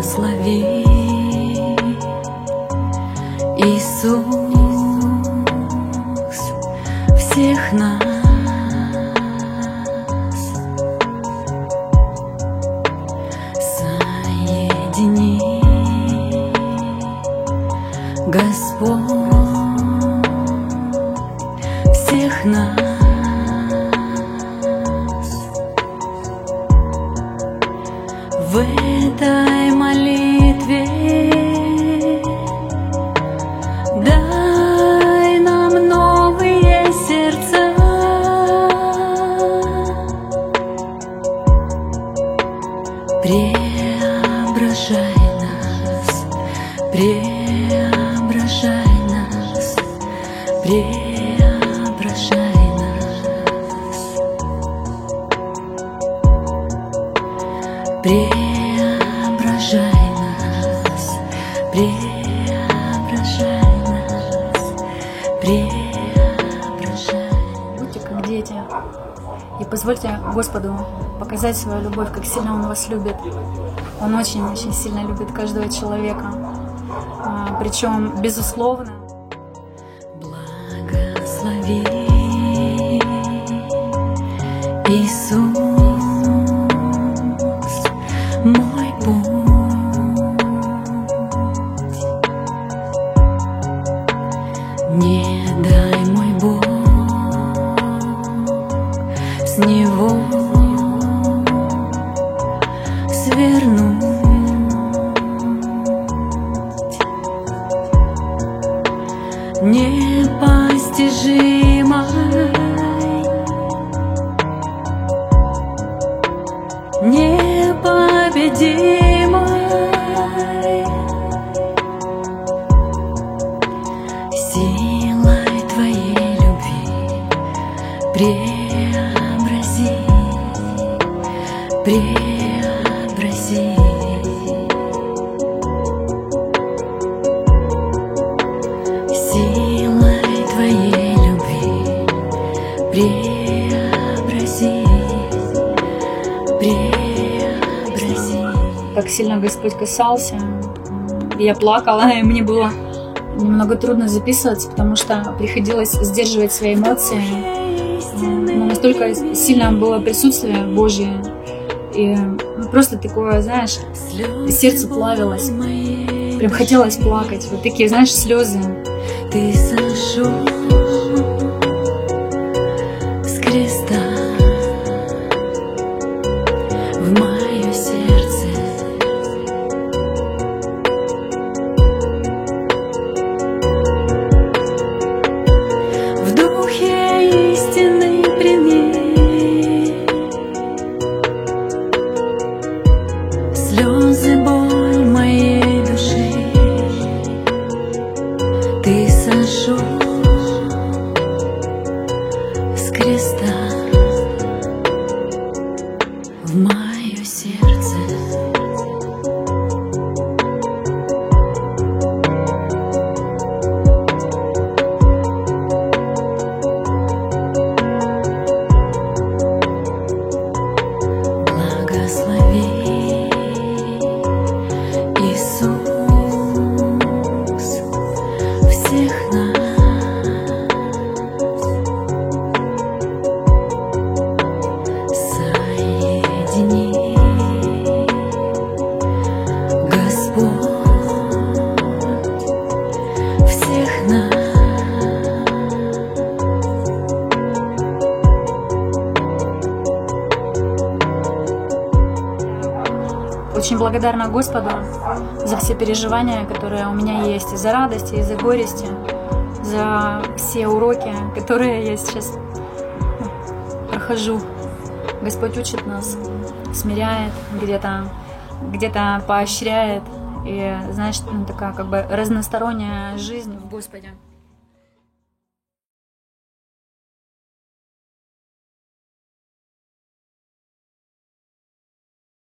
Благослови, Иисус, всех нас. Соедини, Господь, всех нас. В этой молитве дай нам новые сердца, преображай нас, преображай нас, преображай нас, преображай нас, преображай нас, преображай. Будьте как дети и позвольте Господу показать свою любовь, как сильно Он вас любит. Он очень-очень сильно любит каждого человека, причем безусловно. Благослови, Иисус, мой путь. Не дай, мой Бог, с него свернуть. Непостижимой, непобедимой силой Твоей любви преобрази, преобрази. Силой Твоей любви преобрази, преобрази. Как сильно Господь касался, я плакала, и мне было немного трудно записываться, потому что приходилось сдерживать свои эмоции. Но настолько сильно было присутствие Божье, и просто такое, знаешь, сердце плавилось, прям хотелось плакать, вот такие, знаешь, слезы. Ты сошел с креста в мое сердце. В духе истины прими слезы, боль моей души. Ты сошел с креста в мое сердце. Благослови, Иисус, всех нас. Соедини, Господь, всех нас. Очень благодарна Господу за все переживания, которые у меня есть, и за радости, и за горести, за все уроки, которые я сейчас прохожу. Господь учит нас, смиряет, где-то поощряет, и, знаешь, такая как бы разносторонняя жизнь в Господе.